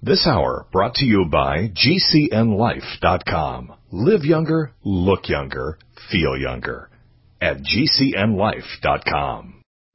This hour brought to you by GCNLife.com. Live younger, look younger, feel younger at GCNLife.com.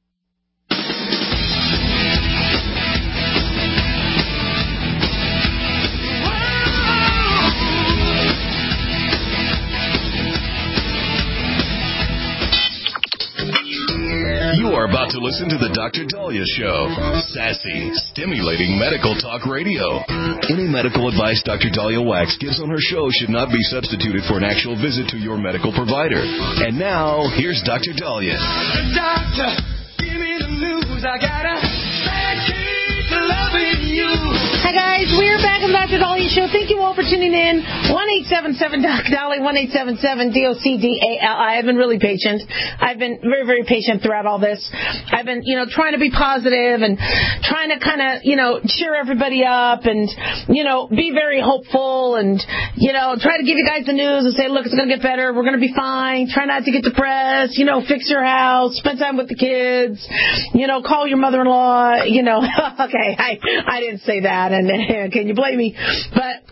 You are about to listen to the Dr. Daliah Show. Sassy, stimulating medical talk radio. Any medical advice Dr. Daliah Wax gives on her show should not be substituted for an actual visit to your medical provider. And now, here's Dr. Daliah. Doctor, give me the news. I got a bad case of loving you. Hi, guys. We're back on the Dr. Daliah Show. Thank you all for tuning in. 1-877-DOC-DALI, 1-877-DOC-DALI. I've been really patient. I've been very, very patient throughout all this. I've been, trying to be positive and trying to kind of, cheer everybody up and, be very hopeful and, try to give you guys the news and say, look, it's going to get better. We're going to be fine. Try not to get depressed. Fix your house. Spend time with the kids. Call your mother-in-law. Okay, I didn't say that. And can you blame me? But,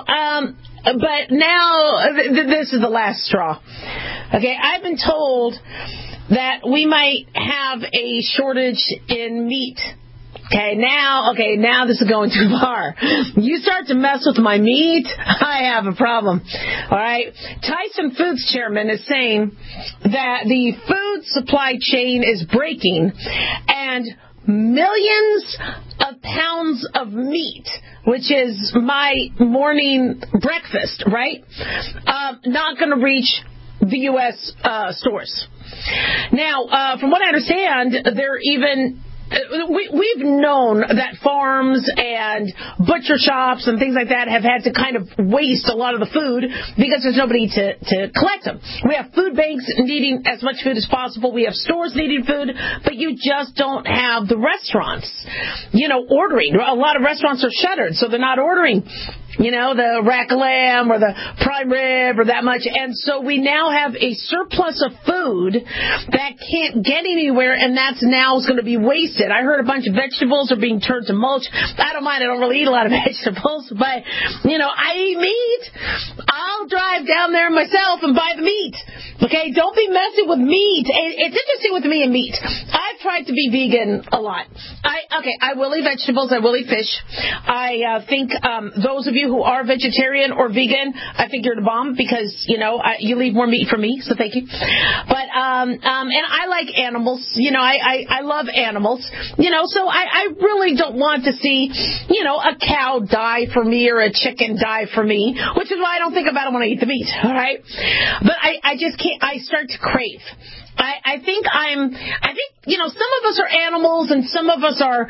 but now this is the last straw. Okay, I've been told that we might have a shortage in meat. Okay, now this is going too far. You start to mess with my meat, I have a problem. All right? Tyson Foods chairman is saying that the food supply chain is breaking and millions of pounds of meat, which is my morning breakfast, right? Not going to reach the U.S. stores. Now, from what I understand, they're even... We've known that farms and butcher shops and things like that have had to kind of waste a lot of the food because there's nobody to collect them. We have food banks needing as much food as possible. We have stores needing food, but you just don't have the restaurants, ordering. A lot of restaurants are shuttered, so they're not ordering the rack of lamb or the prime rib or that much. And so we now have a surplus of food that can't get anywhere, and that's now is going to be wasted. I heard a bunch of vegetables are being turned to mulch. I don't mind. I don't really eat a lot of vegetables, but, I eat meat. I'll drive down there myself and buy the meat. Okay? Don't be messing with meat. It's interesting with me and meat. I've tried to be vegan a lot. I will eat vegetables. I will eat fish. I think those of you who are vegetarian or vegan, I think you're the bomb because, you leave more meat for me, so thank you. But, and I like animals. I love animals. So I really don't want to see, a cow die for me or a chicken die for me, which is why I don't think about it when I eat the meat, all right? But I just can't, I start to crave. I think some of us are animals and some of us are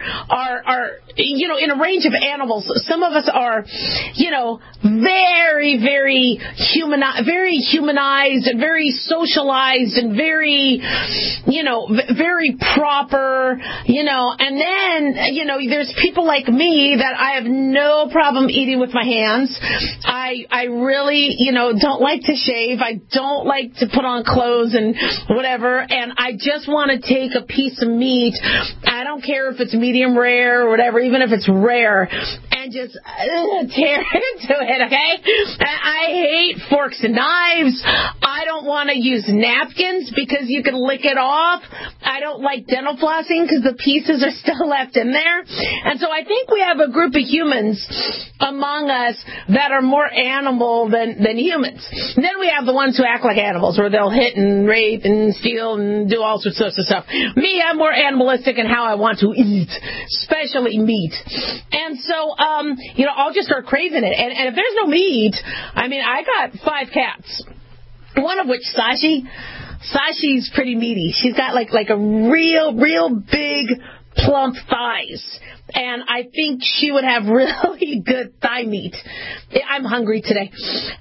in a range of animals. Some of us are, very, very humanized and very socialized and very, very proper, and then, there's people like me that I have no problem eating with my hands. I really, don't like to shave. I don't like to put on clothes and whatever. And I just want to take a piece of meat. I don't care if it's medium rare or whatever, even if it's rare, and just tear into it, okay? I hate forks and knives. I don't want to use napkins because you can lick it off. I don't like dental flossing because the pieces are still left in there. And so I think we have a group of humans among us that are more animal than humans. And then we have the ones who act like animals, where they'll hit and rape and steal and do all sorts of stuff. Me, I'm more animalistic in how I want to eat, especially meat. And so, I'll just start craving it. And if there's no meat, I got 5 cats. One of which, Sashi's pretty meaty. She's got like a real big, plump thighs. And I think she would have really good thigh meat. I'm hungry today.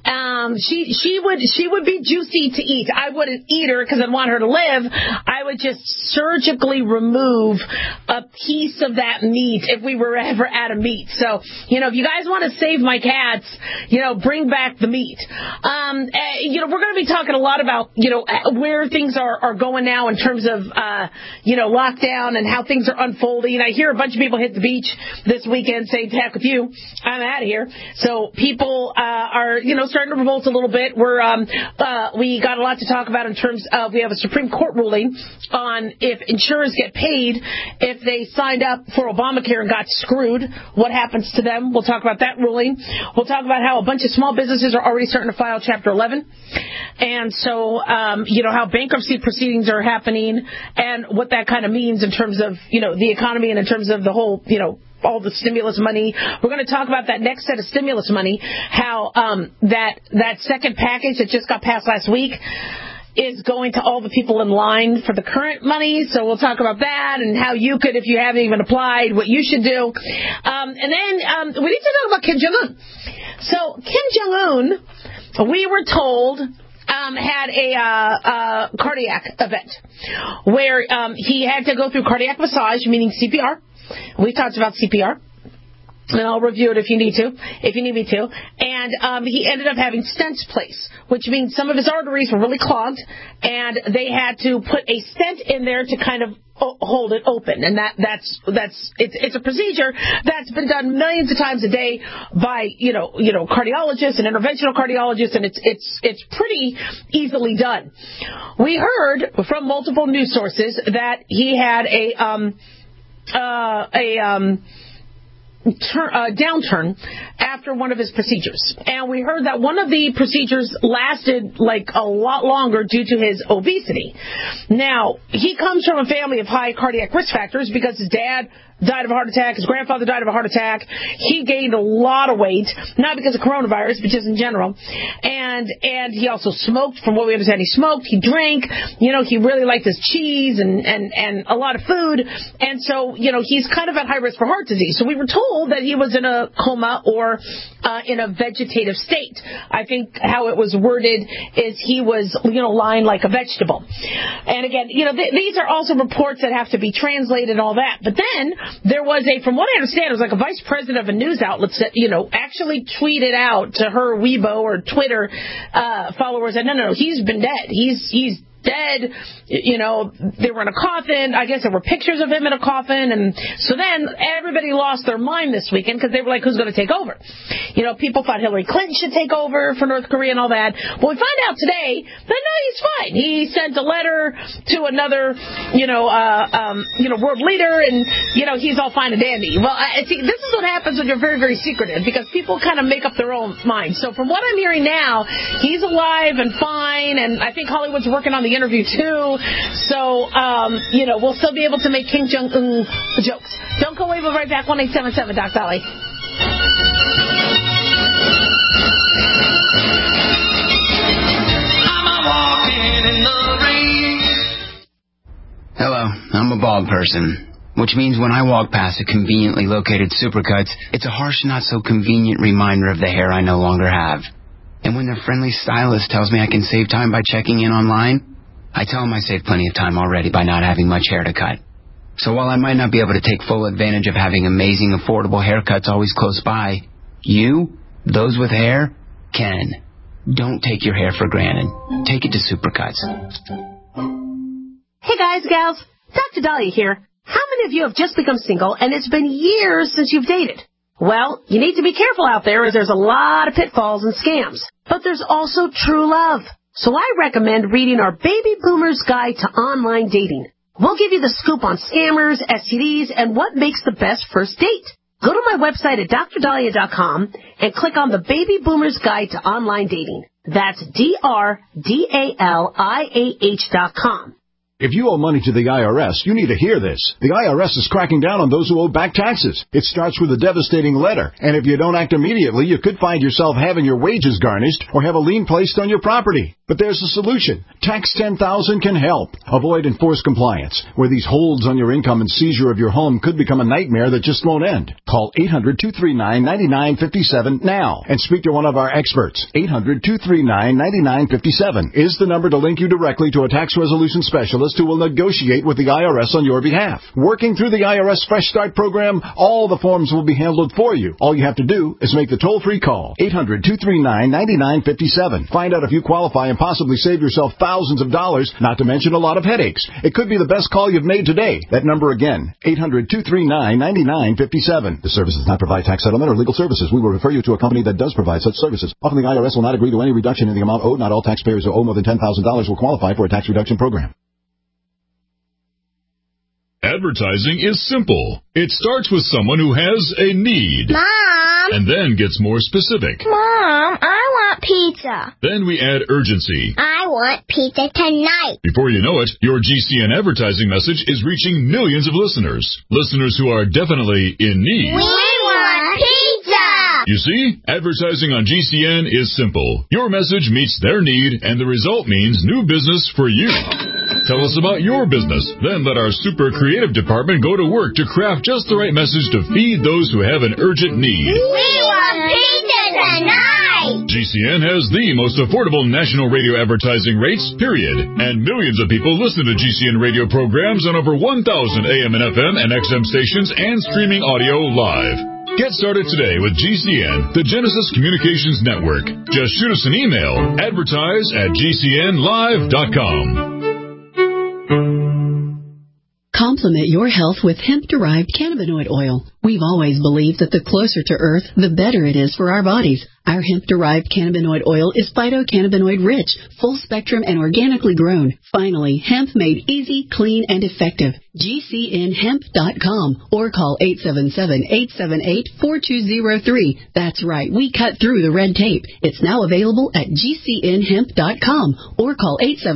She would be juicy to eat. I wouldn't eat her because I'd want her to live. I would just surgically remove a piece of that meat if we were ever out of meat. So, if you guys want to save my cats, bring back the meat. We're going to be talking a lot about, where things are going now in terms of, lockdown and how things are unfolding. I hear a bunch of people hit the the beach this weekend saying, heck with you, I'm out of here. So people are, starting to revolt a little bit. We got a lot to talk about in terms of, we have a Supreme Court ruling on if insurers get paid if they signed up for Obamacare and got screwed. What happens to them? We'll talk about that ruling. We'll talk about how a bunch of small businesses are already starting to file Chapter 11. And so, how bankruptcy proceedings are happening and what that kind of means in terms of, the economy and in terms of the whole, all the stimulus money. We're going to talk about that next set of stimulus money, how that second package that just got passed last week is going to all the people in line for the current money. So we'll talk about that and how you could, if you haven't even applied, what you should do. And then we need to talk about Kim Jong-un. So Kim Jong-un, we were told, had a cardiac event where he had to go through cardiac massage, meaning CPR. We talked about CPR. And I'll review it if you need me to. And he ended up having stents placed, which means some of his arteries were really clogged, and they had to put a stent in there to kind of hold it open. And it's a procedure that's been done millions of times a day by cardiologists and interventional cardiologists, and it's pretty easily done. We heard from multiple news sources that he had a downturn after one of his procedures. And we heard that one of the procedures lasted a lot longer due to his obesity. Now, he comes from a family of high cardiac risk factors because his dad died of a heart attack. His grandfather died of a heart attack. He gained a lot of weight, not because of coronavirus, but just in general. And he also smoked. From what we understand, he smoked. He drank. He really liked his cheese and a lot of food. And so, he's kind of at high risk for heart disease. So we were told that he was in a coma or in a vegetative state. I think how it was worded is he was, lying like a vegetable. And again, these are also reports that have to be translated and all that. But then there was from what I understand, it was like a vice president of a news outlet that, actually tweeted out to her Weibo or Twitter followers that, no, he's been dead. He's dead. They were in a coffin. I guess there were pictures of him in a coffin. And so then everybody lost their mind this weekend because they were like, who's going to take over? People thought Hillary Clinton should take over for North Korea and all that. Well, we find out today that no, he's fine. He sent a letter to another, world leader, and, he's all fine and dandy. Well, see, this is what happens when you're very, very secretive, because people kind of make up their own minds. So from what I'm hearing now, he's alive and fine, and I think Hollywood's working on the interview too. So, we'll still be able to make Kim Jong-un jokes. Don't go away. We'll be right back. 1-877 Doc Dolly. Hello, I'm a bald person, which means when I walk past a conveniently located Supercuts, it's a harsh, not so convenient reminder of the hair I no longer have. And when their friendly stylist tells me I can save time by checking in online, I tell them I saved plenty of time already by not having much hair to cut. So while I might not be able to take full advantage of having amazing, affordable haircuts always close by, you, those with hair, can. Don't take your hair for granted. Take it to Supercuts. Hey guys, gals, Dr. Dahlia here. How many of you have just become single and it's been years since you've dated? Well, you need to be careful out there as there's a lot of pitfalls and scams. But there's also true love. So I recommend reading our Baby Boomer's Guide to Online Dating. We'll give you the scoop on scammers, STDs, and what makes the best first date. Go to my website at drdahlia.com and click on the Baby Boomer's Guide to Online Dating. That's DRDALIAH.com. If you owe money to the IRS, you need to hear this. The IRS is cracking down on those who owe back taxes. It starts with a devastating letter, and if you don't act immediately, you could find yourself having your wages garnished or have a lien placed on your property. But there's a solution. Tax 10,000 can help. Avoid enforced compliance, where these holds on your income and seizure of your home could become a nightmare that just won't end. Call 800-239-9957 now and speak to one of our experts. 800-239-9957 is the number to link you directly to a tax resolution specialist specialist who will negotiate with the IRS on your behalf. Working through the IRS Fresh Start program, all the forms will be handled for you. All you have to do is make the toll-free call, 800-239-9957. Find out if you qualify and possibly save yourself thousands of dollars, not to mention a lot of headaches. It could be the best call you've made today. That number again, 800-239-9957. This service does not provide tax settlement or legal services. We will refer you to a company that does provide such services. Often the IRS will not agree to any reduction in the amount owed. Not all taxpayers who owe more than $10,000 will qualify for a tax reduction program. Advertising is simple. It starts with someone who has a need. Mom! And then gets more specific. Mom, I want pizza. Then we add urgency. I want pizza tonight. Before you know it, your GCN advertising message is reaching millions of listeners. Listeners who are definitely in need. We want pizza! You see, advertising on GCN is simple. Your message meets their need, and the result means new business for you. Tell us about your business. Then let our super creative department go to work to craft just the right message to feed those who have an urgent need. We want pizza tonight! GCN has the most affordable national radio advertising rates, period. And millions of people listen to GCN radio programs on over 1,000 AM and FM and XM stations and streaming audio live. Get started today with GCN, the Genesis Communications Network. Just shoot us an email, advertise@gcnlive.com. Complement your health with hemp-derived cannabinoid oil. We've always believed that the closer to Earth, the better it is for our bodies. Our hemp-derived cannabinoid oil is phytocannabinoid-rich, full-spectrum, and organically grown. Finally, hemp made easy, clean, and effective. GCNhemp.com or call 877-878-4203. That's right, we cut through the red tape. It's now available at GCNhemp.com or call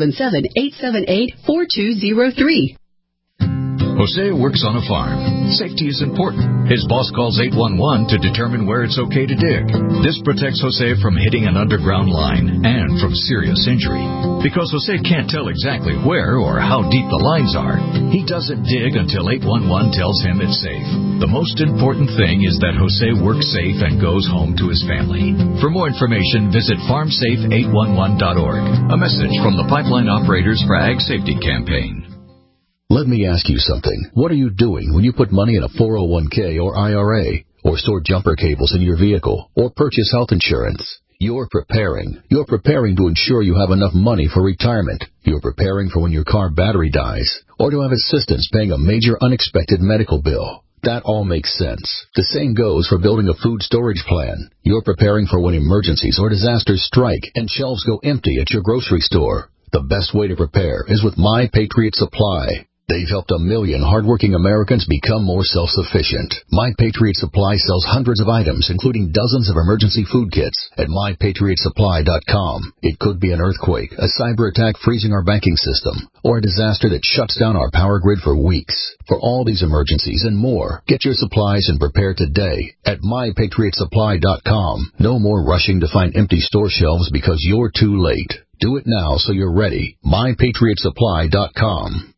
877-878-4203. Jose works on a farm. Safety is important. His boss calls 811 to determine where it's okay to dig. This protects Jose from hitting an underground line and from serious injury. Because Jose can't tell exactly where or how deep the lines are, he doesn't dig until 811 tells him it's safe. The most important thing is that Jose works safe and goes home to his family. For more information, visit farmsafe811.org. A message from the Pipeline Operators for Ag Safety Campaign. Let me ask you something. What are you doing when you put money in a 401k or IRA, or store jumper cables in your vehicle, or purchase health insurance? You're preparing. You're preparing to ensure you have enough money for retirement. You're preparing for when your car battery dies, or to have assistance paying a major unexpected medical bill. That all makes sense. The same goes for building a food storage plan. You're preparing for when emergencies or disasters strike and shelves go empty at your grocery store. The best way to prepare is with My Patriot Supply. They've helped 1 million hardworking Americans become more self-sufficient. My Patriot Supply sells hundreds of items, including dozens of emergency food kits at MyPatriotSupply.com. It could be an earthquake, a cyber attack freezing our banking system, or a disaster that shuts down our power grid for weeks. For all these emergencies and more, get your supplies and prepare today at MyPatriotSupply.com. No more rushing to find empty store shelves because you're too late. Do it now so you're ready. MyPatriotSupply.com.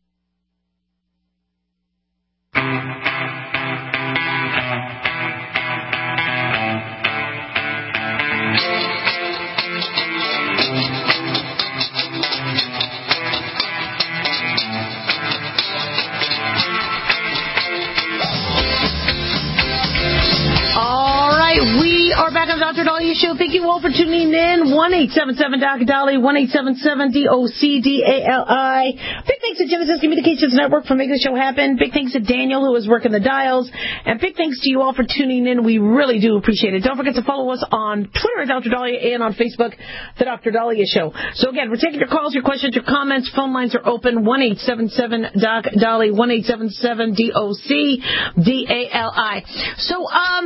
We are back on the Dr. Dahlia Show. Thank you all for tuning in. 1-877-Dr. 1-877-DOCDALI. Big thanks to Genesis Communications Network for making the show happen. Big thanks to Daniel, who is working the dials. And big thanks to you all for tuning in. We really do appreciate it. Don't forget to follow us on Twitter at Dr. Dahlia and on Facebook, The Dr. Dahlia Show. So again, we're taking your calls, your questions, your comments. Phone lines are open. 1-877-Doc-Dahlia, 1-877-DOCDALI. So,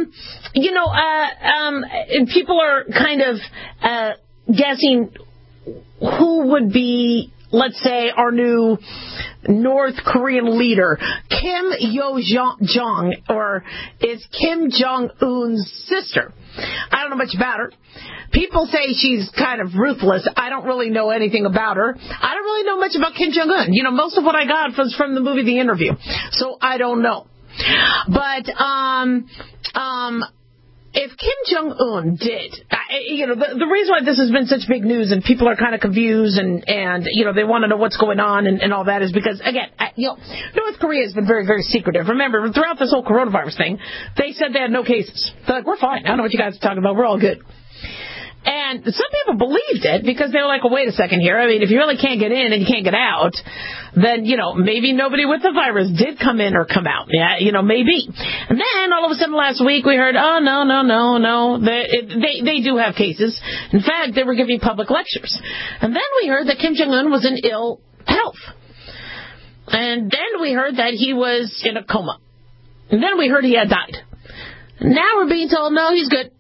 people are kind of guessing who would be, let's say, our new North Korean leader, Kim Yo-jong, or is Kim Jong-un's sister. I don't know much about her. People say she's kind of ruthless. I don't really know anything about her. I don't really know much about Kim Jong-un. Most of what I got was from the movie The Interview. So I don't know. But, if Kim Jong-un did, the reason why this has been such big news and people are kind of confused and they want to know what's going on and all that is because, again, North Korea has been very, very secretive. Remember, throughout this whole coronavirus thing, they said they had no cases. They're like, we're fine. I don't know what you guys are talking about. We're all good. And some people believed it because they were like, well, wait a second here. I mean, if you really can't get in and you can't get out, then, maybe nobody with the virus did come in or come out. Yeah, maybe. And then all of a sudden last week we heard, oh, no. They do have cases. In fact, they were giving public lectures. And then we heard that Kim Jong-un was in ill health. And then we heard that he was in a coma. And then we heard he had died. Now we're being told, no, he's good.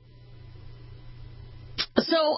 So,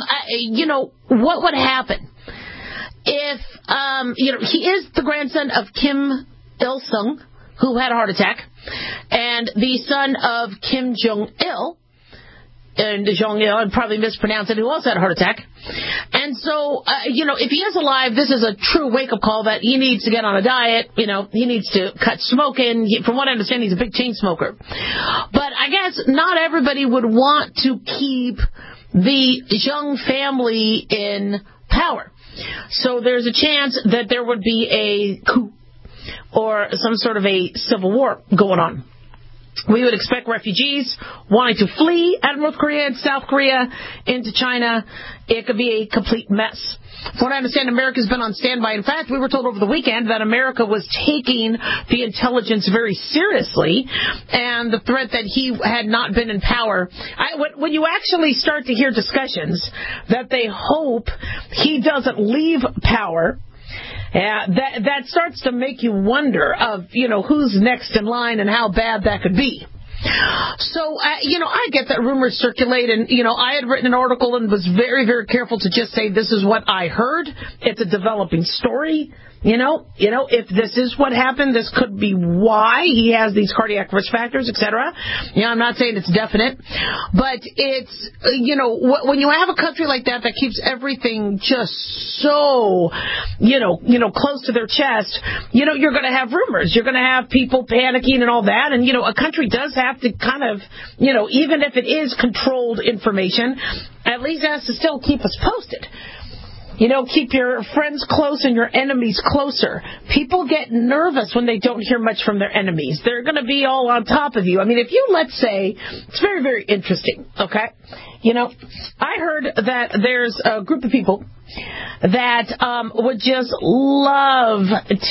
what would happen if, he is the grandson of Kim Il-sung, who had a heart attack, and the son of Kim Jong-il, and Jong-il, I'd probably mispronounce it, who also had a heart attack. And so, if he is alive, this is a true wake-up call that he needs to get on a diet. He needs to cut smoking. From what I understand, he's a big chain smoker. But I guess not everybody would want to keep the Jung family in power. So there's a chance that there would be a coup or some sort of a civil war going on. We would expect refugees wanting to flee out of North Korea and South Korea into China. It could be a complete mess. From what I understand, America's been on standby. In fact, we were told over the weekend that America was taking the intelligence very seriously and the threat that he had not been in power. When you actually start to hear discussions that they hope he doesn't leave power, that starts to make you wonder of, who's next in line and how bad that could be. So, I get that rumors circulate, and, I had written an article and was very, very careful to just say this is what I heard. It's a developing story. If this is what happened, this could be why he has these cardiac risk factors, etc. I'm not saying it's definite, but it's, when you have a country like that keeps everything just so, close to their chest, you're going to have rumors. You're going to have people panicking and all that. And, a country does have to kind of, even if it is controlled information, at least has to still keep us posted. Keep your friends close and your enemies closer. People get nervous when they don't hear much from their enemies. They're going to be all on top of you. I mean, if you, let's say, it's very, very interesting, okay? I heard that there's a group of people that would just love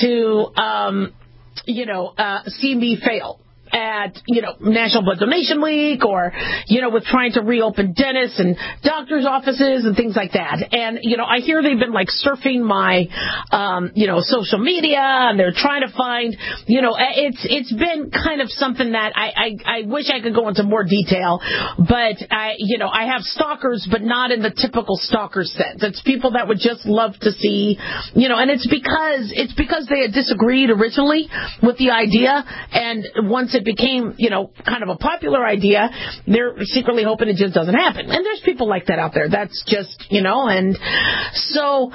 to, see me fail at, National Blood Donation Week or, with trying to reopen dentists and doctors' offices and things like that. And, I hear they've been like surfing my, social media and they're trying to find, it's been kind of something that I wish I could go into more detail, but I have stalkers, but not in the typical stalker sense. It's people that would just love to see, and it's because they had disagreed originally with the idea, and once it became, kind of a popular idea, they're secretly hoping it just doesn't happen. And there's people like that out there. That's just, and so,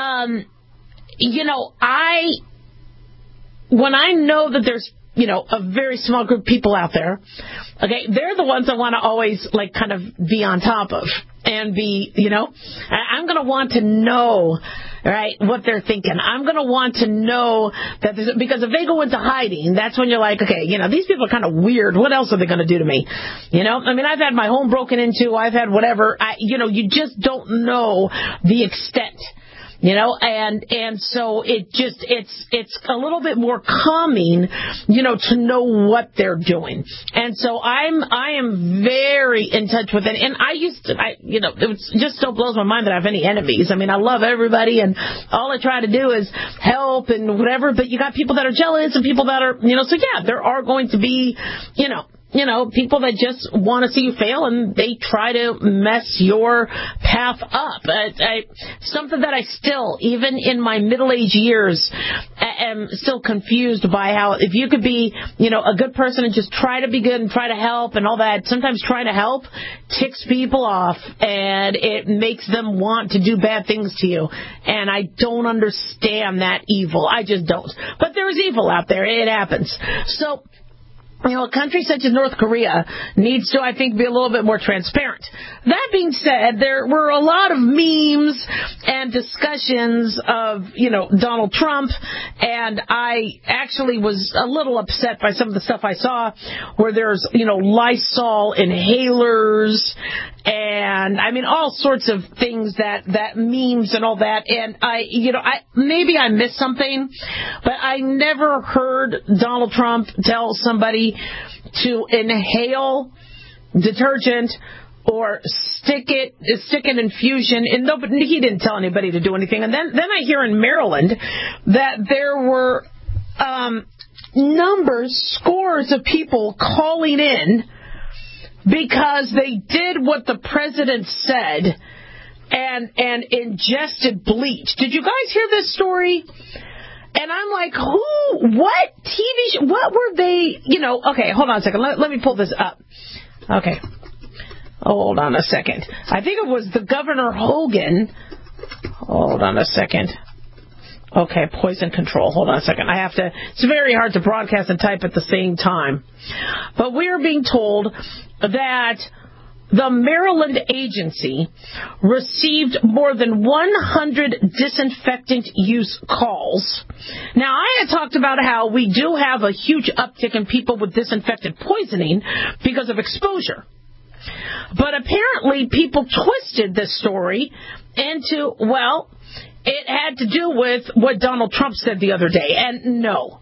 when I know that there's, a very small group of people out there, okay, they're the ones I want to always, kind of be on top of and be, I'm going to want to know, right, what they're thinking. I'm going to want to know that because if they go into hiding, that's when you're like, okay, these people are kind of weird. What else are they going to do to me? I mean, I've had my home broken into. I've had whatever. You just don't know the extent. And so it's a little bit more calming, to know what they're doing. And so I am very in touch with it. And it just still blows my mind that I have any enemies. I mean, I love everybody and all I try to do is help and whatever, but you got people that are jealous and people that are, so yeah, there are going to be, people that just want to see you fail and they try to mess your path up. Something that I still, even in my middle-aged years, am still confused by how if you could be, a good person and just try to be good and try to help and all that, sometimes trying to help ticks people off and it makes them want to do bad things to you. And I don't understand that evil. I just don't. But there is evil out there. It happens. So a country such as North Korea needs to, I think, be a little bit more transparent. That being said, there were a lot of memes and discussions of, Donald Trump, and I actually was a little upset by some of the stuff I saw where there's, Lysol inhalers and, all sorts of things that memes and all that. And maybe I missed something, but I never heard Donald Trump tell somebody to inhale detergent or stick an infusion in. No, but he didn't tell anybody to do anything. And then I hear in Maryland that there were scores of people calling in because they did what the president said and ingested bleach. Did you guys hear this story? And I'm like, what TV show, what were they, okay, hold on a second. Let me pull this up. Okay. Hold on a second. I think it was the Governor Hogan. Hold on a second. Okay, poison control. Hold on a second. It's very hard to broadcast and type at the same time. But we are being told that the Maryland agency received more than 100 disinfectant use calls. Now, I had talked about how we do have a huge uptick in people with disinfectant poisoning because of exposure. But apparently people twisted this story into, it had to do with what Donald Trump said the other day. And no.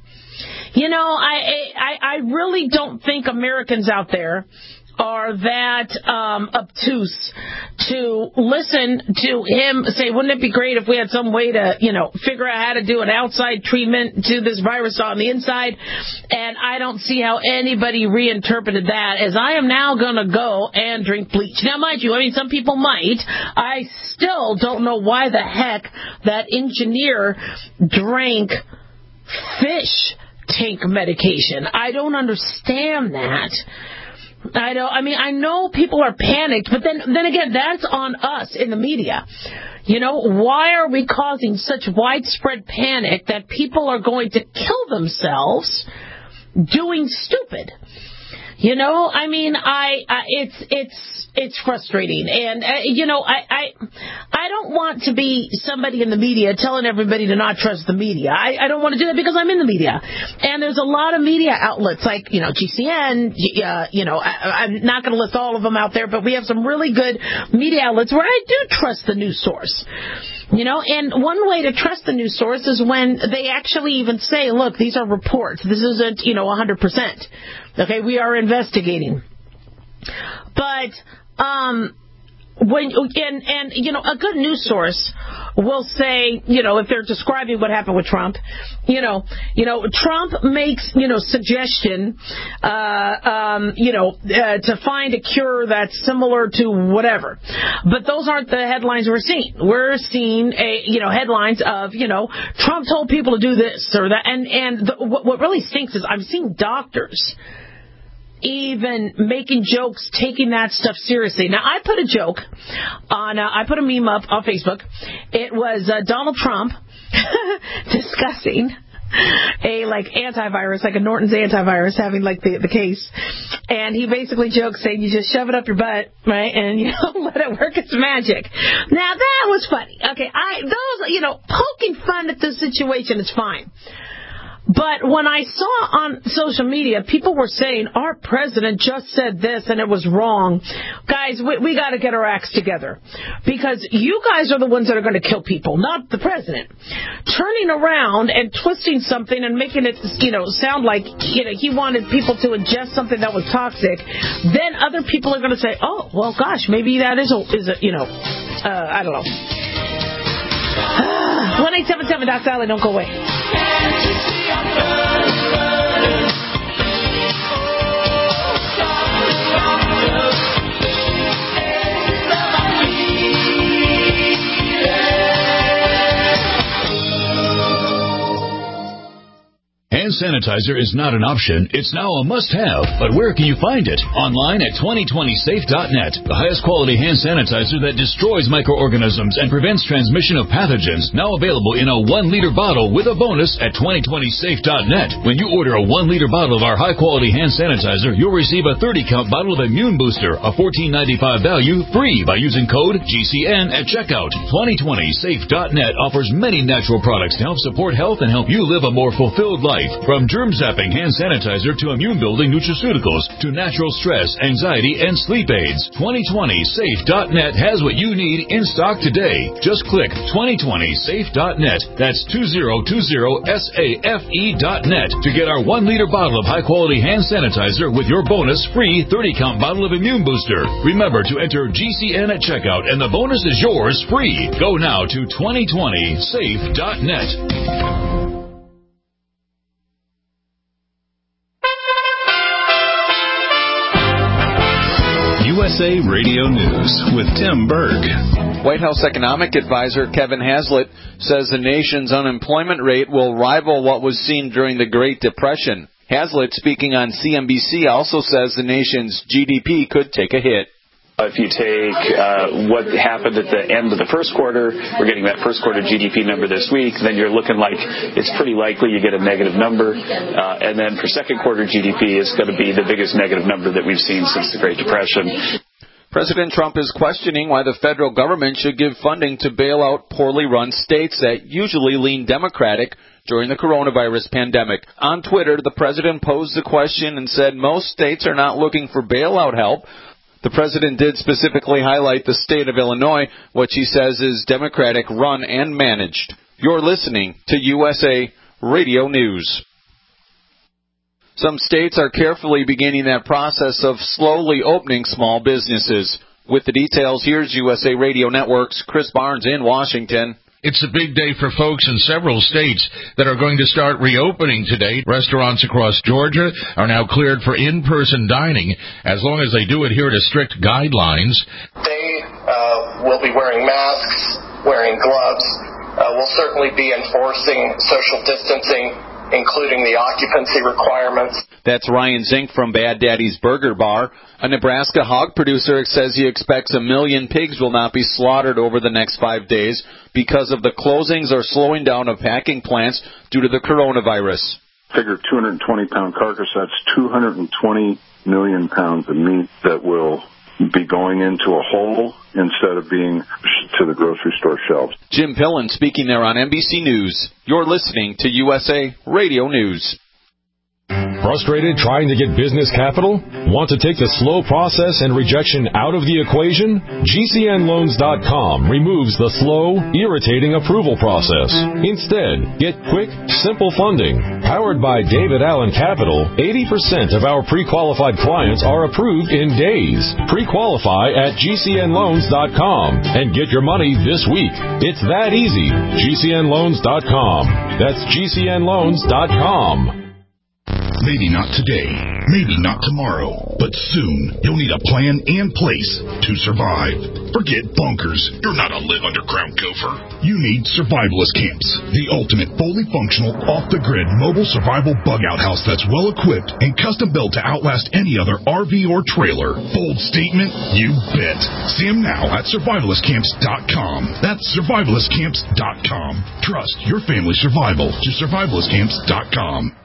I really don't think Americans out there are that obtuse to listen to him say, wouldn't it be great if we had some way to, figure out how to do an outside treatment to this virus on the inside? And I don't see how anybody reinterpreted that as I am now going to go and drink bleach. Now, mind you, some people might. I still don't know why the heck that engineer drank fish tank medication. I don't understand that. I know people are panicked, but then again, that's on us in the media. Why are we causing such widespread panic that people are going to kill themselves doing stupid? It's frustrating. And, I don't want to be somebody in the media telling everybody to not trust the media. I don't want to do that because I'm in the media. And there's a lot of media outlets like, GCN, I'm not going to list all of them out there, but we have some really good media outlets where I do trust the news source. And one way to trust the news source is when they actually even say, look, these are reports. This isn't, 100%. Okay, we are investigating. But a good news source will say, if they're describing what happened with Trump, Trump makes, suggestion, to find a cure that's similar to whatever. But those aren't the headlines we're seeing. We're seeing headlines of, Trump told people to do this or that. And what really stinks is I'm seeing doctors even making jokes, taking that stuff seriously. Now, I put a joke on, I put a meme up on Facebook. It was Donald Trump discussing a antivirus, like a Norton's antivirus, having the case. And he basically jokes saying you just shove it up your butt, right? And let it work its magic. Now that was funny. Okay, poking fun at the situation is fine. But when I saw on social media, people were saying, our president just said this and it was wrong. Guys, we got to get our acts together. Because you guys are the ones that are going to kill people, not the president. Turning around and twisting something and making it, sound like, he wanted people to ingest something that was toxic. Then other people are going to say, oh, well, gosh, maybe that is I don't know. 1-877 Doc Sally, don't go away. hand sanitizer is not an option, it's now a must-have. But where can you find it? Online at 2020safe.net. The highest quality hand sanitizer that destroys microorganisms and prevents transmission of pathogens, now available in a 1-liter bottle with a bonus at 2020safe.net. When you order a 1-liter bottle of our high-quality hand sanitizer, you'll receive a 30-count bottle of Immune Booster, a $14.95 value, free by using code GCN at checkout. 2020safe.net offers many natural products to help support health and help you live a more fulfilled life. From germ-zapping hand sanitizer to immune-building nutraceuticals to natural stress, anxiety, and sleep aids. 2020safe.net has what you need in stock today. Just click 2020safe.net. That's 2020safe.net to get our 1-liter bottle of high-quality hand sanitizer with your bonus free 30-count bottle of Immune Booster. Remember to enter GCN at checkout, and the bonus is yours free. Go now to 2020safe.net. USA Radio News with Tim Berg. White House economic advisor Kevin Haslett says the nation's unemployment rate will rival what was seen during the Great Depression. Haslett, speaking on CNBC, also says the nation's GDP could take a hit. If you take what happened at the end of the first quarter, we're getting that first quarter GDP number this week, then you're looking like it's pretty likely you get a negative number. And then for second quarter GDP, it's going to be the biggest negative number that we've seen since the Great Depression. President Trump is questioning why the federal government should give funding to bail out poorly run states that usually lean Democratic during the coronavirus pandemic. On Twitter, the president posed the question and said most states are not looking for bailout help. The president did specifically highlight the state of Illinois, which he says is Democratic run and managed. You're listening to USA Radio News. Some states are carefully beginning that process of slowly opening small businesses. With the details, here's USA Radio Network's Chris Barnes in Washington. It's a big day for folks in several states that are going to start reopening today. Restaurants across Georgia are now cleared for in-person dining as long as they do adhere to strict guidelines. They will be wearing masks, wearing gloves. We'll certainly be enforcing social distancing, including the occupancy requirements. That's Ryan Zink from Bad Daddy's Burger Bar. A Nebraska hog producer says he expects 1 million pigs will not be slaughtered over the next 5 days because of the closings or slowing down of packing plants due to the coronavirus. Figure 220-pound carcass, that's 220 million pounds of meat that will be going into a hole instead of being to the grocery store shelves. Jim Pillen speaking there on NBC News. You're listening to USA Radio News. Frustrated trying to get business capital? Want to take the slow process and rejection out of the equation? GCNLoans.com removes the slow, irritating approval process. Instead, get quick, simple funding. Powered by David Allen Capital, 80% of our pre-qualified clients are approved in days. Pre-qualify at GCNLoans.com and get your money this week. It's that easy. GCNLoans.com. That's GCNLoans.com. Maybe not today, maybe not tomorrow, but soon you'll need a plan and place to survive. Forget bunkers. You're not a live underground gopher. You need Survivalist Camps, the ultimate fully functional, off-the-grid mobile survival bug-out house that's well-equipped and custom-built to outlast any other RV or trailer. Bold statement? You bet. See them now at survivalistcamps.com. That's survivalistcamps.com. Trust your family's survival to survivalistcamps.com.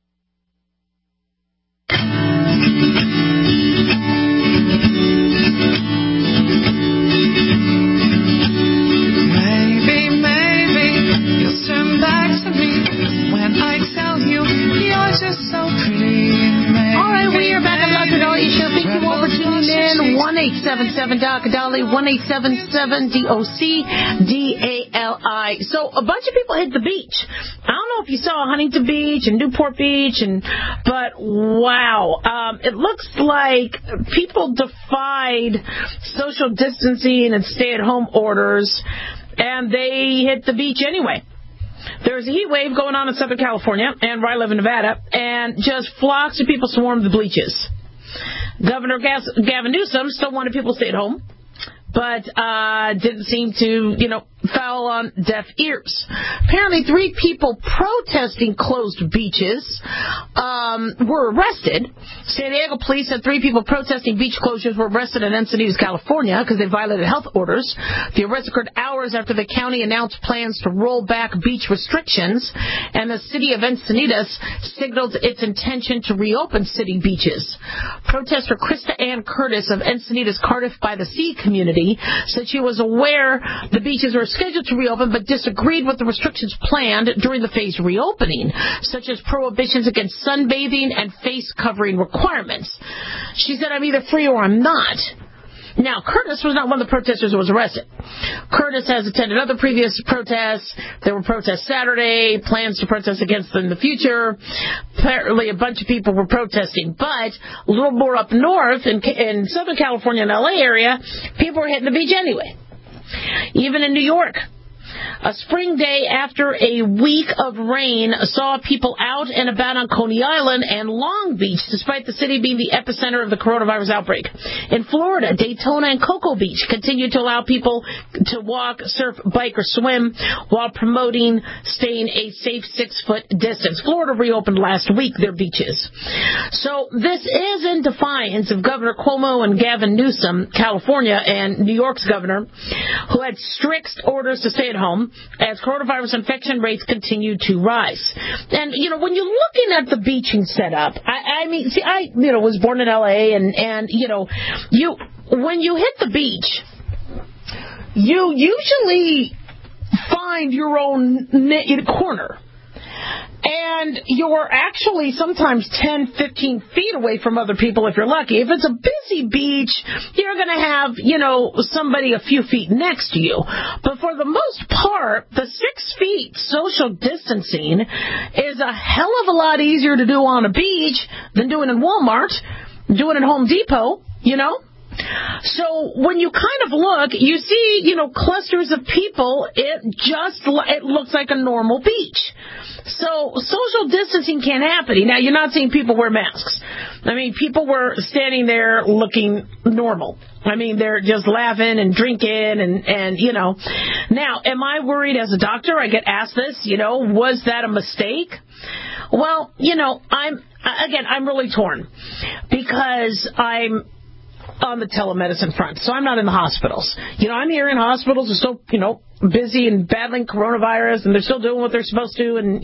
Maybe you'll turn back to me when I tell you you're just so pretty. All right, we are back on Dr. Dahlia Show. Thank you all for tuning in. 1-877-Dr. Dahlia, 1-877-DOCDALI. So a bunch of people hit the beach. I don't know if you saw Huntington Beach and Newport Beach, but wow, it looks like people defied social distancing and stay-at-home orders, and they hit the beach anyway. There's a heat wave going on in Southern California and where I live in Nevada, and just flocks of people swarmed the beaches. Governor Gavin Newsom still wanted people to stay at home, but didn't seem to, fell on deaf ears. Apparently, 3 people protesting closed beaches were arrested. San Diego police said 3 people protesting beach closures were arrested in Encinitas, California, because they violated health orders. The arrest occurred hours after the county announced plans to roll back beach restrictions, and the city of Encinitas signaled its intention to reopen city beaches. Protester Krista Ann Curtis of Encinitas Cardiff by the Sea community said she was aware the beaches were scheduled to reopen, but disagreed with the restrictions planned during the phased reopening, such as prohibitions against sunbathing and face covering requirements. She said, I'm either free or I'm not. Now, Curtis was not one of the protesters who was arrested. Curtis has attended other previous protests. There were protests Saturday, plans to protest against them in the future. Apparently, a bunch of people were protesting. But a little more up north, in Southern California and LA area, people were hitting the beach anyway. Even in New York, a spring day after a week of rain saw people out and about on Coney Island and Long Beach, despite the city being the epicenter of the coronavirus outbreak. In Florida, Daytona and Cocoa Beach continued to allow people to walk, surf, bike, or swim while promoting staying a safe 6-foot distance. Florida reopened last week their beaches. So this is in defiance of Governor Cuomo and Gavin Newsom, California, and New York's governor, who had strict orders to stay at home as coronavirus infection rates continue to rise. And, when you're looking at the beaching setup, I was born in L.A., and when you hit the beach, you usually find your own corner. And you're actually sometimes 10, 15 feet away from other people if you're lucky. If it's a busy beach, you're going to have, somebody a few feet next to you. But for the most part, the 6 feet social distancing is a hell of a lot easier to do on a beach than doing in Walmart, doing in Home Depot, So when you kind of look, you see, clusters of people. It looks like a normal beach. So social distancing can't happen. Now, you're not seeing people wear masks. People were standing there looking normal. They're just laughing and drinking and Now, am I worried as a doctor? I get asked this, was that a mistake? Well, I'm really torn because I'm on the telemedicine front, so I'm not in the hospitals. I'm here in hospitals. They're still, busy and battling coronavirus, and they're still doing what they're supposed to, and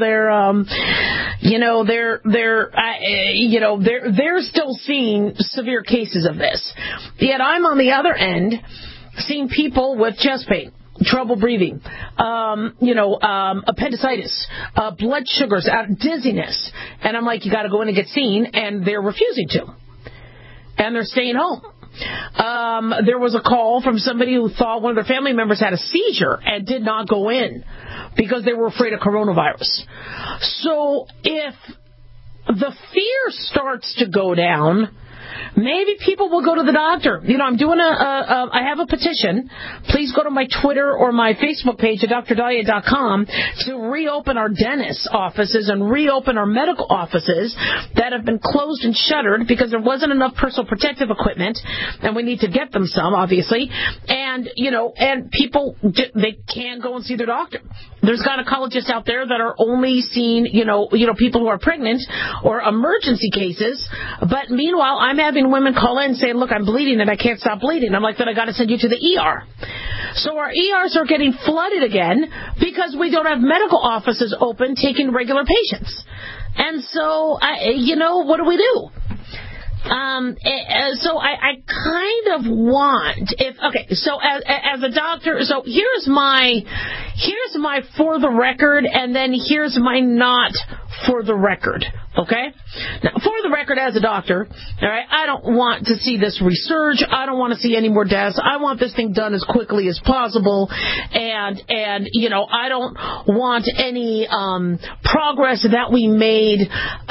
they're still seeing severe cases of this. Yet I'm on the other end, seeing people with chest pain, trouble breathing, appendicitis, blood sugars, dizziness, and I'm like, you got to go in and get seen, and they're refusing to. And they're staying home. There was a call from somebody who thought one of their family members had a seizure and did not go in because they were afraid of coronavirus. So if the fear starts to go down, maybe people will go to the doctor. I'm doing I have a petition. Please go to my Twitter or my Facebook page at drdahlia.com to reopen our dentist offices and reopen our medical offices that have been closed and shuttered because there wasn't enough personal protective equipment, and we need to get them some, obviously. And, and people, they can't go and see their doctor. There's gynecologists out there that are only seeing, people who are pregnant or emergency cases. But meanwhile, I'm having women call in saying, look, I'm bleeding and I can't stop bleeding. I'm like, then I got to send you to the ER. So our ERs are getting flooded again because we don't have medical offices open taking regular patients. And so, what do we do? So I kind of want, as a doctor, so here's my for the record, and then here's my not for the record, okay? Now, for the record, as a doctor, all right, I don't want to see this resurge. I don't want to see any more deaths. I want this thing done as quickly as possible, and I don't want any progress that we made.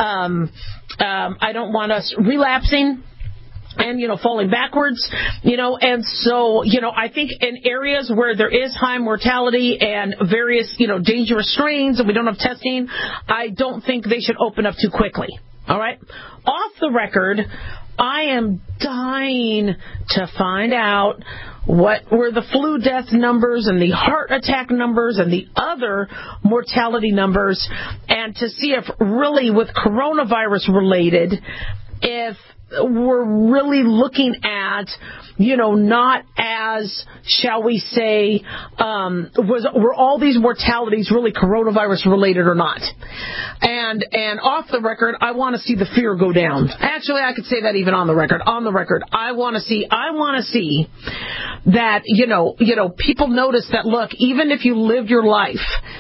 I don't want us relapsing and, falling backwards, and so, I think in areas where there is high mortality and various, dangerous strains and we don't have testing, I don't think they should open up too quickly. All right? Off the record, I am dying to find out what were the flu death numbers and the heart attack numbers and the other mortality numbers, and to see if really with coronavirus related, if we're really looking at, not as, shall we say, were all these mortalities really coronavirus related or not? And off the record, I want to see the fear go down. Actually, I could say that even on the record. On the record, I want to see that, people notice that, look, even if you lived your life,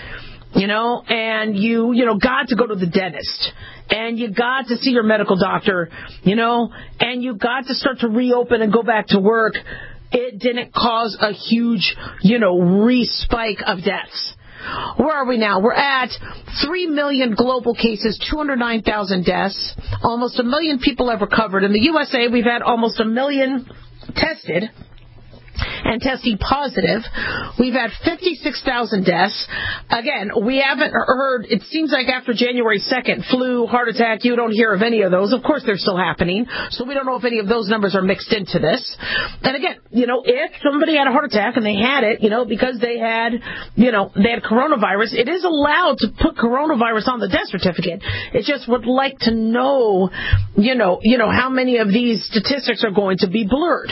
and you got to go to the dentist, and you got to see your medical doctor, and you got to start to reopen and go back to work, it didn't cause a huge, re-spike of deaths. Where are we now? We're at 3 million global cases, 209,000 deaths. Almost 1 million people have recovered. In the USA, we've had almost 1 million tested and testing positive. We've had 56,000 deaths. Again, we haven't heard, it seems like after January 2nd, flu, heart attack, you don't hear of any of those. Of course, they're still happening. So we don't know if any of those numbers are mixed into this. And again, if somebody had a heart attack and they had it, because they had coronavirus, it is allowed to put coronavirus on the death certificate. It just would like to know, how many of these statistics are going to be blurred.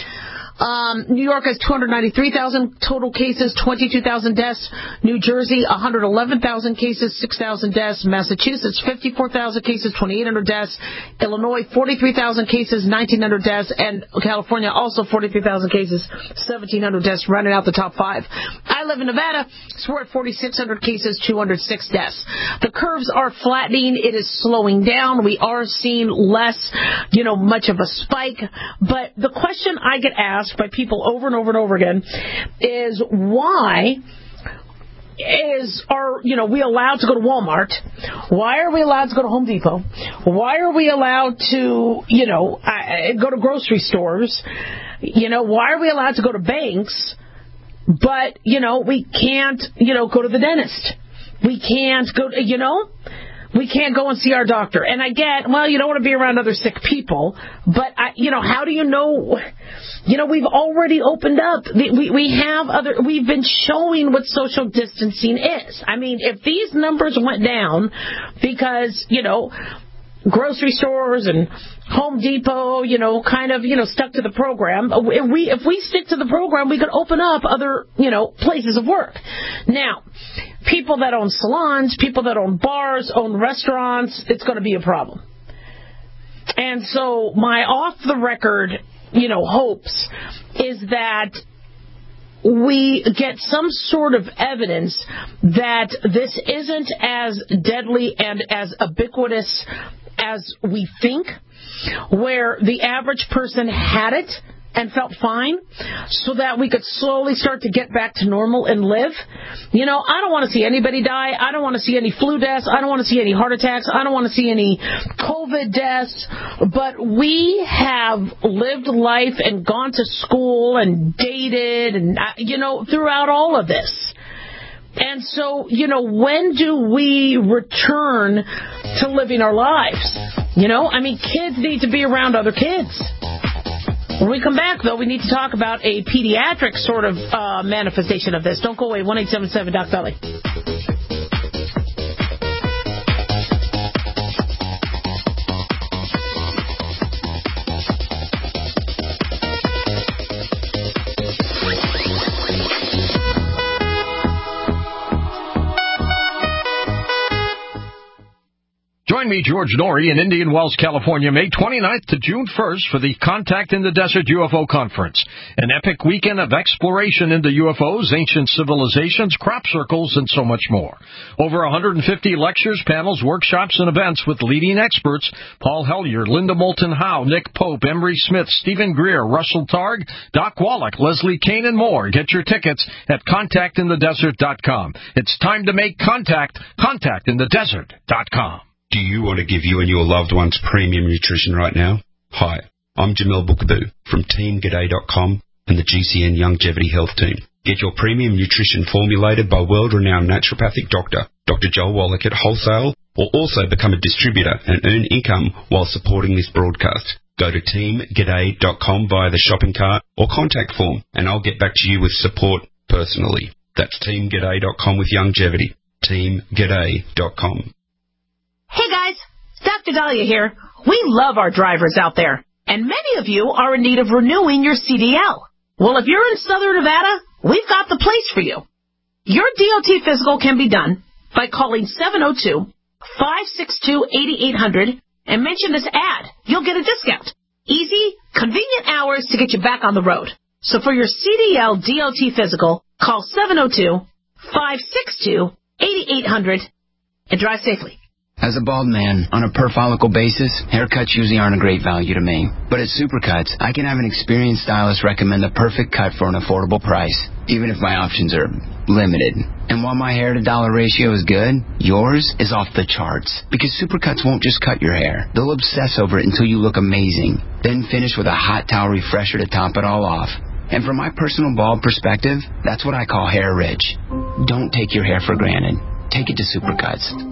New York has 293,000 total cases, 22,000 deaths. New Jersey, 111,000 cases, 6,000 deaths. Massachusetts, 54,000 cases, 2,800 deaths. Illinois, 43,000 cases, 1,900 deaths. And California, also 43,000 cases, 1,700 deaths, running out the top 5. I live in Nevada, so we're at 4,600 cases, 206 deaths. The curves are flattening. It is slowing down. We are seeing less, much of a spike. But the question I get asked by people over and over and over again is, why are we allowed to go to Walmart? Why are we allowed to go to Home Depot? Why are we allowed to go to grocery stores? Why are we allowed to go to banks, but we can't go to the dentist? We can't go we can't go and see our doctor. And I get, you don't want to be around other sick people, but how do you know? We've already opened up. We've been showing what social distancing is. I mean, if these numbers went down because, grocery stores and Home Depot, stuck to the program. If we stick to the program, we could open up other, places of work. Now, people that own salons, people that own bars, own restaurants, it's going to be a problem. And so my off-the-record, hopes is that we get some sort of evidence that this isn't as deadly and as ubiquitous as we think, where the average person had it and felt fine, so that we could slowly start to get back to normal and live. I don't want to see anybody die. I don't want to see any flu deaths. I don't want to see any heart attacks. I don't want to see any COVID deaths. But we have lived life and gone to school and dated and, throughout all of this. And so, when do we return to living our lives? Kids need to be around other kids. When we come back, though, we need to talk about a pediatric sort of manifestation of this. Don't go away. 1-877 Doc Belly. Join me, George Norrie, in Indian Wells, California, May 29th to June 1st for the Contact in the Desert UFO Conference, an epic weekend of exploration into UFOs, ancient civilizations, crop circles, and so much more. Over 150 lectures, panels, workshops, and events with leading experts: Paul Hellyer, Linda Moulton Howe, Nick Pope, Emery Smith, Stephen Greer, Russell Targ, Doc Wallach, Leslie Kane, and more. Get your tickets at contactinthedesert.com. It's time to make contact. Contactinthedesert.com. Do you want to give you and your loved ones premium nutrition right now? Hi, I'm Jamil Bookaboo from TeamGaday.com and the GCN Longevity Health Team. Get your premium nutrition formulated by world-renowned naturopathic doctor, Dr. Joel Wallach at wholesale or also become a distributor and earn income while supporting this broadcast. Go to teamg'day.com via the shopping cart or contact form, and I'll get back to you with support personally. That's teamg'day.com with Youngevity. teamg'day.com. Hey guys, Dr. Dahlia here. We love our drivers out there, and many of you are in need of renewing your CDL. Well, if you're in Southern Nevada, we've got the place for you. Your DOT physical can be done by calling 702-562-8800 and mention this ad. You'll get a discount. Easy, convenient hours to get you back on the road. So for your CDL DOT physical, call 702-562-8800 and drive safely. As a bald man, on a per-follicle basis, haircuts usually aren't a great value to me. But at Supercuts, I can have an experienced stylist recommend the perfect cut for an affordable price, even if my options are limited. And while my hair-to-dollar ratio is good, yours is off the charts. Because Supercuts won't just cut your hair. They'll obsess over it until you look amazing. Then finish with a hot towel refresher to top it all off. And from my personal bald perspective, that's what I call hair rich. Don't take your hair for granted. Take it to Supercuts.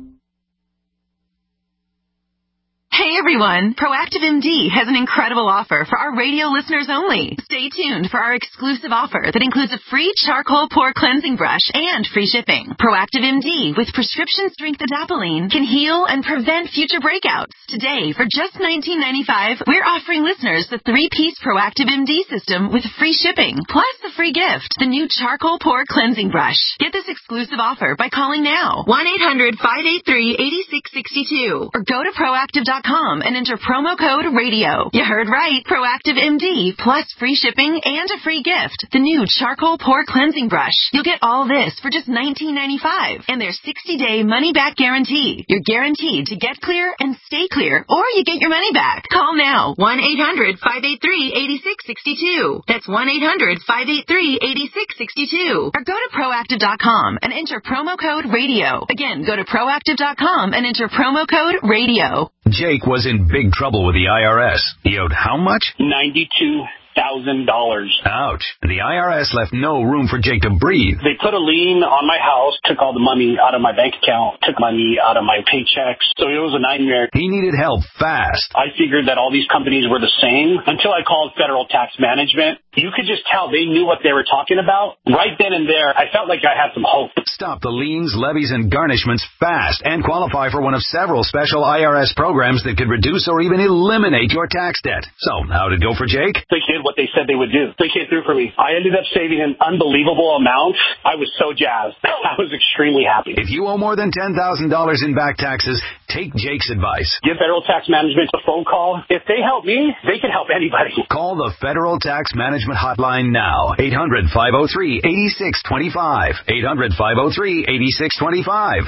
Hey everyone, Proactive MD has an incredible offer for our radio listeners only. Stay tuned for our exclusive offer that includes a free charcoal pore cleansing brush and free shipping. Proactive MD with prescription strength adapalene can heal and prevent future breakouts. Today, for just $19.95, we're offering listeners the 3-piece Proactive MD system with free shipping, plus the free gift, the new charcoal pore cleansing brush. Get this exclusive offer by calling now, 1-800-583-8662, or go to proactive.com and enter promo code RADIO. You heard right. Proactive MD plus free shipping and a free gift. The new charcoal pore cleansing brush. You'll get all this for just $19.95 and their 60-day money-back guarantee. You're guaranteed to get clear and stay clear, or you get your money back. Call now. 1-800-583-8662. That's 1-800-583-8662. Or go to proactive.com and enter promo code RADIO. Again, go to proactive.com and enter promo code RADIO. Jake was in big trouble with the IRS. He owed how much? $92,000. Ouch. The IRS left no room for Jake to breathe. They put a lien on my house, took all the money out of my bank account, took money out of my paychecks. So it was a nightmare. He needed help fast. I figured that all these companies were the same until I called Federal Tax Management. You could just tell they knew what they were talking about. Right then and there, I felt like I had some hope. Stop the liens, levies, and garnishments fast and qualify for one of several special IRS programs that could reduce or even eliminate your tax debt. So, how'd it go for Jake? They did what they said they would do. They came through for me. I ended up saving an unbelievable amount. I was so jazzed. I was extremely happy. If you owe more than $10,000 in back taxes, take Jake's advice. Give Federal Tax Management a phone call. If they help me, they can help anybody. Call the Federal Tax Management Hotline now. 800-503-8625. 800-503-8625.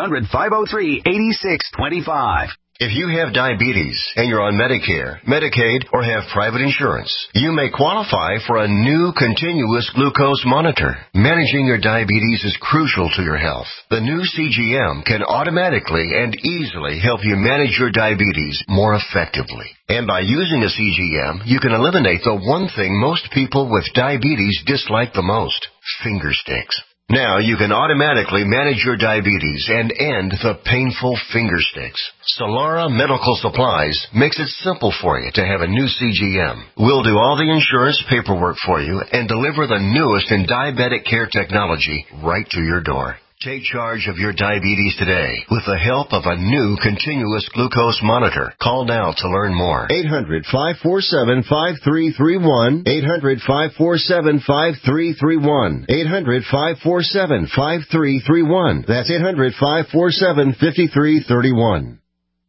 800-503-8625. If you have diabetes and you're on Medicare, Medicaid, or have private insurance, you may qualify for a new continuous glucose monitor. Managing your diabetes is crucial to your health. The new CGM can automatically and easily help you manage your diabetes more effectively. And by using a CGM, you can eliminate the one thing most people with diabetes dislike the most: finger sticks. Now you can automatically manage your diabetes and end the painful finger sticks. Solara Medical Supplies makes it simple for you to have a new CGM. We'll do all the insurance paperwork for you and deliver the newest in diabetic care technology right to your door. Take charge of your diabetes today with the help of a new continuous glucose monitor. Call now to learn more. 800-547-5331. 800-547-5331. 800-547-5331. That's 800-547-5331.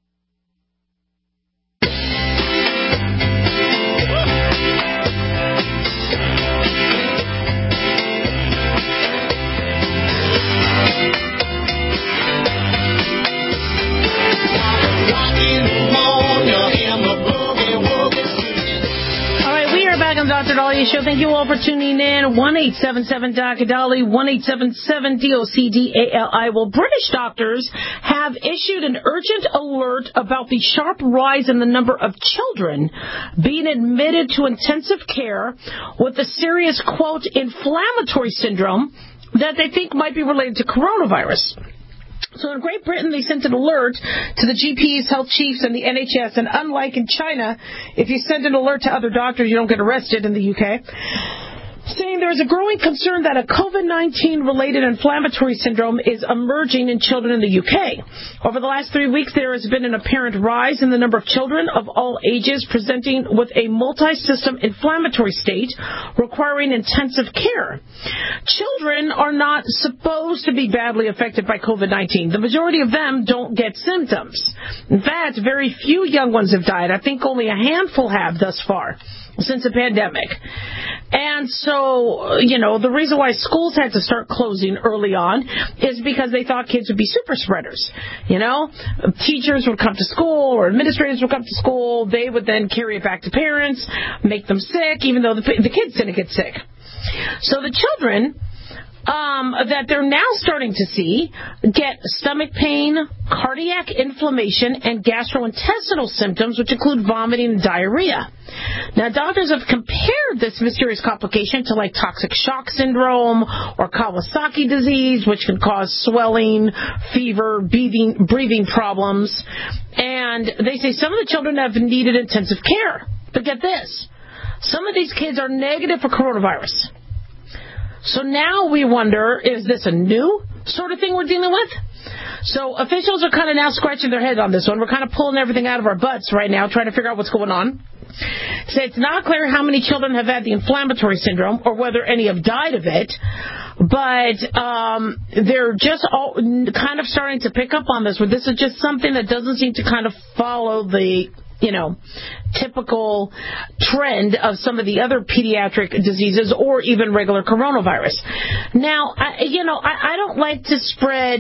Dr. Dahlia Show. Thank you all for tuning in. 1-877-Dr. 1-877-DOCDALI. Well, British doctors have issued an urgent alert about the sharp rise in the number of children being admitted to intensive care with a serious, quote, inflammatory syndrome that they think might be related to coronavirus. So in Great Britain, they sent an alert to the GPs, health chiefs, and the NHS. And unlike in China, if you send an alert to other doctors, you don't get arrested in the UK. Saying there is a growing concern that a COVID-19 related inflammatory syndrome is emerging in children in the UK. Over the last 3 weeks, there has been an apparent rise in the number of children of all ages presenting with a multi-system inflammatory state requiring intensive care. Children are not supposed to be badly affected by COVID-19. The majority of them don't get symptoms. In fact, very few young ones have died. I think only a handful have thus far since the pandemic. And so, the reason why schools had to start closing early on is because they thought kids would be super spreaders. Teachers would come to school or administrators would come to school. They would then carry it back to parents, make them sick, even though the kids didn't get sick. So the children that they're now starting to see get stomach pain, cardiac inflammation, and gastrointestinal symptoms, which include vomiting and diarrhea. Now, doctors have compared this mysterious complication to like toxic shock syndrome or Kawasaki disease, which can cause swelling, fever, breathing problems. And they say some of the children have needed intensive care. But get this, some of these kids are negative for coronavirus. So now we wonder, is this a new sort of thing we're dealing with? So officials are kind of now scratching their head on this one. We're kind of pulling everything out of our butts right now, trying to figure out what's going on. So it's not clear how many children have had the inflammatory syndrome or whether any have died of it. But they're just all kind of starting to pick up on this, where this is just something that doesn't seem to kind of follow the typical trend of some of the other pediatric diseases or even regular coronavirus. Now, I don't like to spread,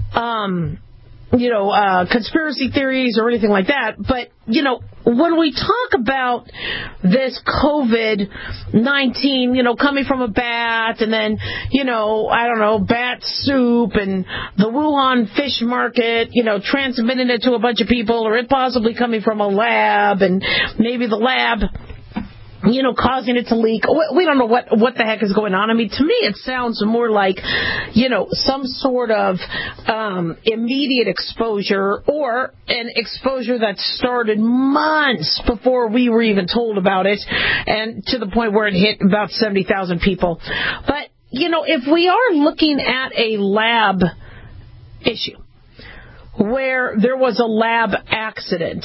conspiracy theories or anything like that, but, when we talk about this COVID-19, coming from a bat and then, bat soup and the Wuhan fish market, transmitting it to a bunch of people, or it possibly coming from a lab and maybe the lab causing it to leak. We don't know what the heck is going on. I mean, to me, it sounds more like, some sort of immediate exposure or an exposure that started months before we were even told about it, and to the point where it hit about 70,000 people. But, if we are looking at a lab issue where there was a lab accident,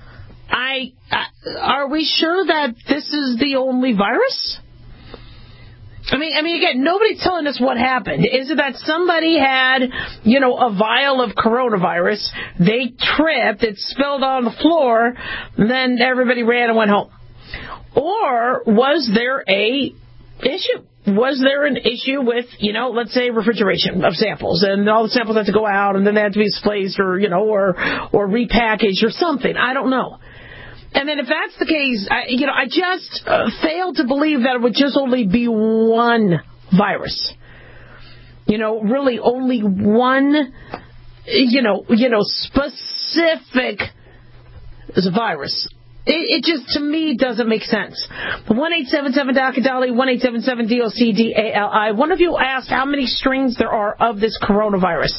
are we sure that this is the only virus? I mean, again, nobody's telling us what happened. Is it that somebody had, a vial of coronavirus, they tripped, it spilled on the floor, and then everybody ran and went home? Or was there a issue? Was there an issue with, let's say refrigeration of samples, and all the samples had to go out, and then they had to be displaced or repackaged or something? I don't know. And then if that's the case, I just fail to believe that it would just only be one virus. Really only one, specific virus. It just, to me, doesn't make sense. 1-877-DOC-DOLLY, 1-877-DOC-DALI. One of you asked how many strains there are of this coronavirus.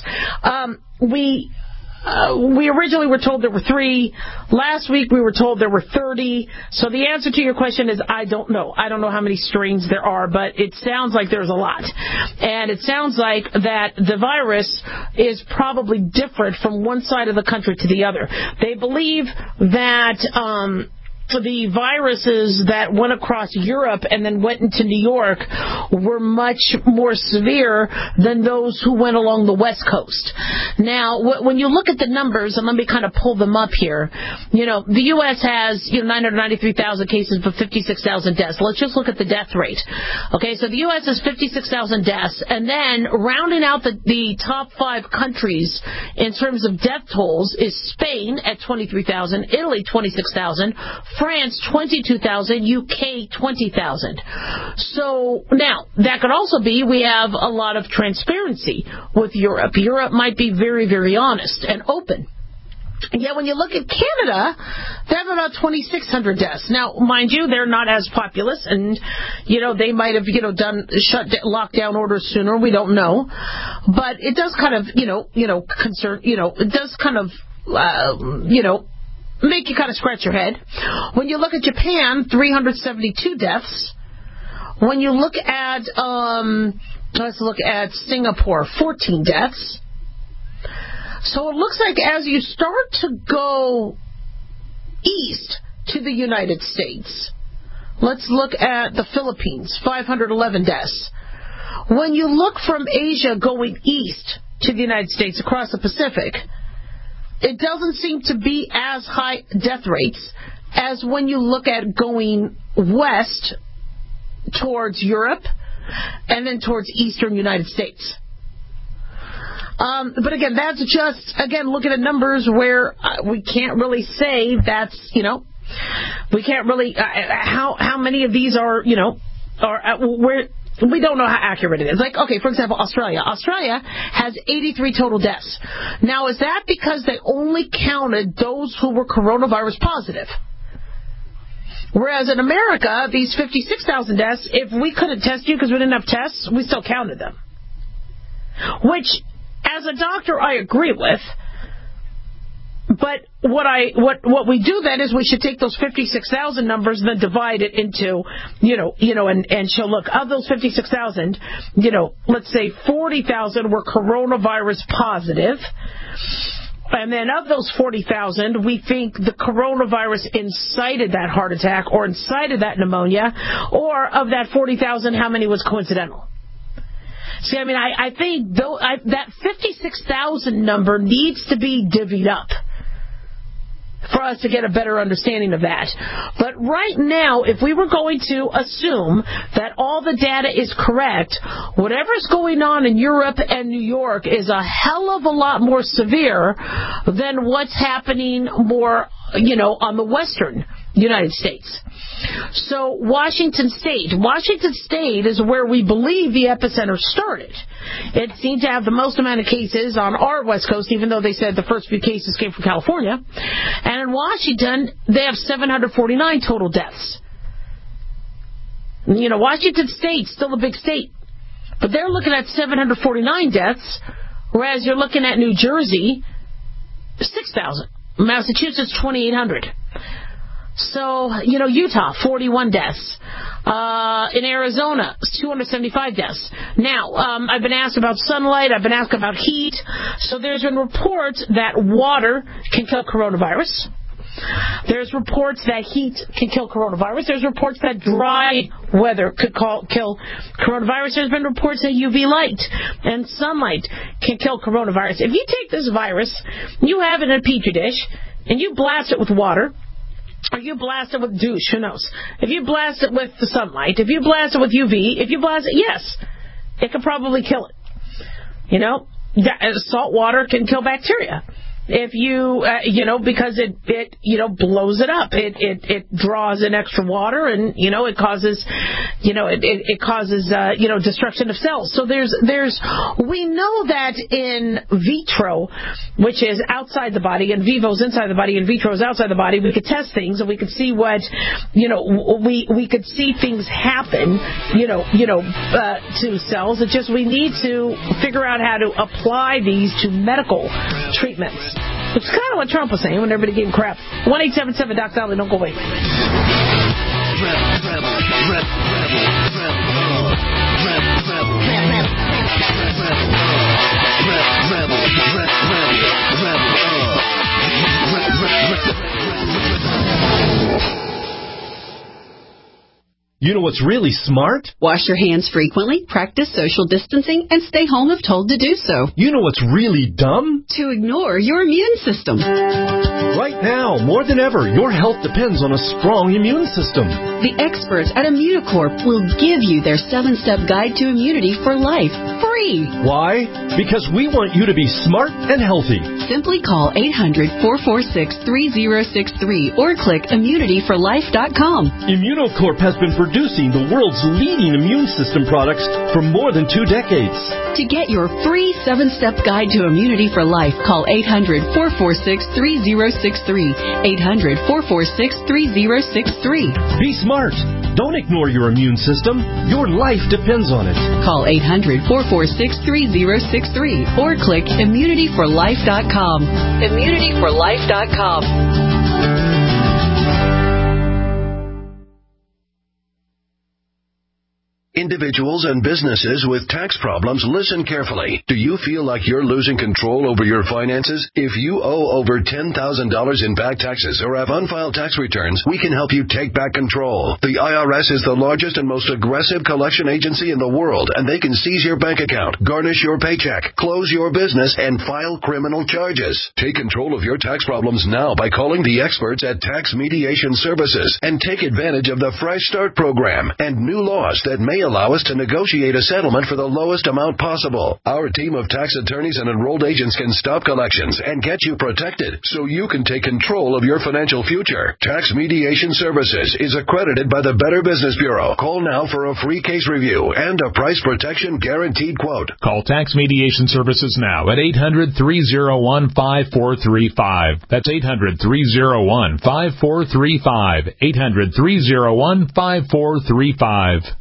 We originally were told there were 3. Last week we were told there were 30. So the answer to your question is I don't know. I don't know how many strains there are, but it sounds like there's a lot. And it sounds like that the virus is probably different from one side of the country to the other. They believe that the viruses that went across Europe and then went into New York were much more severe than those who went along the West Coast. Now, when you look at the numbers, and let me kind of pull them up here, the U.S. has 993,000 cases but 56,000 deaths. Let's just look at the death rate. Okay, so the U.S. has 56,000 deaths, and then rounding out the top 5 countries in terms of death tolls is Spain at 23,000, Italy 26,000, France, 22,000, UK, 20,000. So now, that could also be we have a lot of transparency with Europe. Europe might be very, very honest and open Yet when you look at Canada, they have about 2,600 deaths. Now, mind you, they're not as populous, and, they might have, done lockdown orders sooner. We don't know. But it does kind of, concern, it does kind of, make you kind of scratch your head. When you look at Japan, 372 deaths. When you look at, let's look at Singapore, 14 deaths. So it looks like as you start to go east to the United States, let's look at the Philippines, 511 deaths. When you look from Asia going east to the United States across the Pacific, it doesn't seem to be as high death rates as when you look at going west towards Europe and then towards eastern United States. But again, that's just, looking at numbers where we can't really say that's, we can't really, how many of these are, where we don't know how accurate it is. Like, okay, for example, Australia. Australia has 83 total deaths. Now, is that because they only counted those who were coronavirus positive? Whereas in America, these 56,000 deaths, if we couldn't test you because we didn't have tests, we still counted them. Which, as a doctor, I agree with. But what we do then is we should take those 56,000 numbers and then divide it into, and show, look, of those 56,000, let's say 40,000 were coronavirus positive. And then of those 40,000, we think the coronavirus incited that heart attack or incited that pneumonia. Or of that 40,000, how many was coincidental? See, I think that 56,000 number needs to be divvied up for us to get a better understanding of that. But right now, if we were going to assume that all the data is correct, whatever's going on in Europe and New York is a hell of a lot more severe than what's happening more, on the western United States. So Washington State is where we believe the epicenter started. It seemed to have the most amount of cases on our West Coast, even though they said the first few cases came from California. And in Washington, they have 749 total deaths. Washington State's still a big state, but they're looking at 749 deaths, whereas you're looking at New Jersey, 6,000. Massachusetts, 2,800. So, Utah, 41 deaths. In Arizona, 275 deaths. Now, I've been asked about sunlight. I've been asked about heat. So there's been reports that water can kill coronavirus. There's reports that heat can kill coronavirus. There's reports that dry weather could kill coronavirus. There's been reports that UV light and sunlight can kill coronavirus. If you take this virus, you have it in a petri dish, and you blast it with water, or you blast it with douche, who knows? If you blast it with the sunlight, if you blast it with UV, if you blast it, yes, it could probably kill it. Salt water can kill bacteria. If you, because it blows it up. It draws in extra water, and, it causes, it causes, destruction of cells. So we know that in vitro, which is outside the body, and vivo is inside the body, and vitro is outside the body, we could test things, and we could see what, we could see things happen, to cells. It's just we need to figure out how to apply these to medical treatments. Which is kind of what Trump was saying when everybody gave him crap. 1-877-DOC-DOLLY. Don't go away. You know what's really smart? Wash your hands frequently, practice social distancing, and stay home if told to do so. You know what's really dumb? To ignore your immune system. Right now, more than ever, your health depends on a strong immune system. The experts at Immunicorp will give you their 7-step guide to immunity for life, free. Why? Because we want you to be smart and healthy. Simply call 800-446-3063 or click immunityforlife.com. Immunocorp has been producing the world's leading immune system products for more than 2 decades. To get your free 7-step guide to Immunity for Life, call 800-446-3063. 800-446-3063. Be smart. Don't ignore your immune system. Your life depends on it. Call 800-446-3063 or click immunityforlife.com. immunityforlife.com. Individuals and businesses with tax problems, listen carefully. Do you feel like you're losing control over your finances? If you owe over $10,000 in back taxes or have unfiled tax returns, we can help you take back control. The IRS is the largest and most aggressive collection agency in the world, and they can seize your bank account, garnish your paycheck, close your business, and file criminal charges. Take control of your tax problems now by calling the experts at Tax Mediation Services and take advantage of the Fresh Start program and new laws that may allow us to negotiate a settlement for the lowest amount possible. Our team of tax attorneys and enrolled agents can stop collections and get you protected so you can take control of your financial future. Tax Mediation Services is accredited by the Better Business Bureau. Call now for a free case review and a price protection guaranteed quote. Call Tax Mediation Services now at 800-301-5435. That's 800-301-5435. 800-301-5435.